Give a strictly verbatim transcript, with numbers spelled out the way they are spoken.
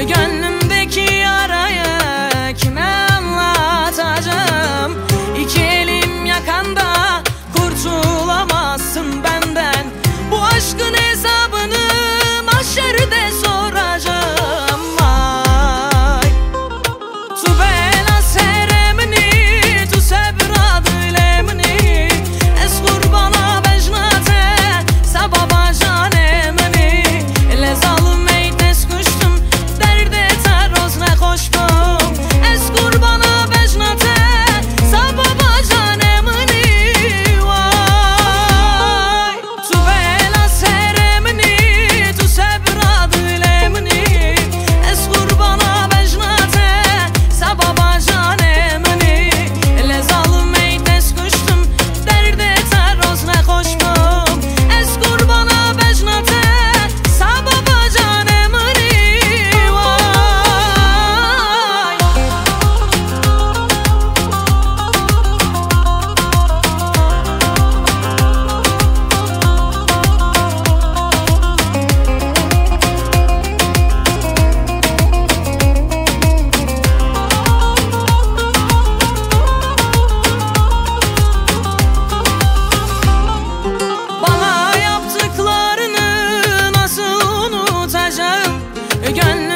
Gönlümdeki yarayı kime anlatacağım? İki elim yakanda kurtulamazsın benden. Bu aşkın hesabını mahşerde soracağım. Vay. Tu bela seremni, tu sebra dilemni, es kurbana bejnate, sababa canemni. Le zalim meytes kuştum, derde taroz ne hoşbum. Es kurbana bejnate, sababa canemni. Vay. Tu bela seremni, tu sebra dilemni, es kurbana bejnate, sababa canemni. Le zalim meytes kuştum, derde taroz ne hoşbum. Es kurbana bejnate, sababa canemni. Vay. Bana yaptıklarını nasıl unutacağım? Gönlüm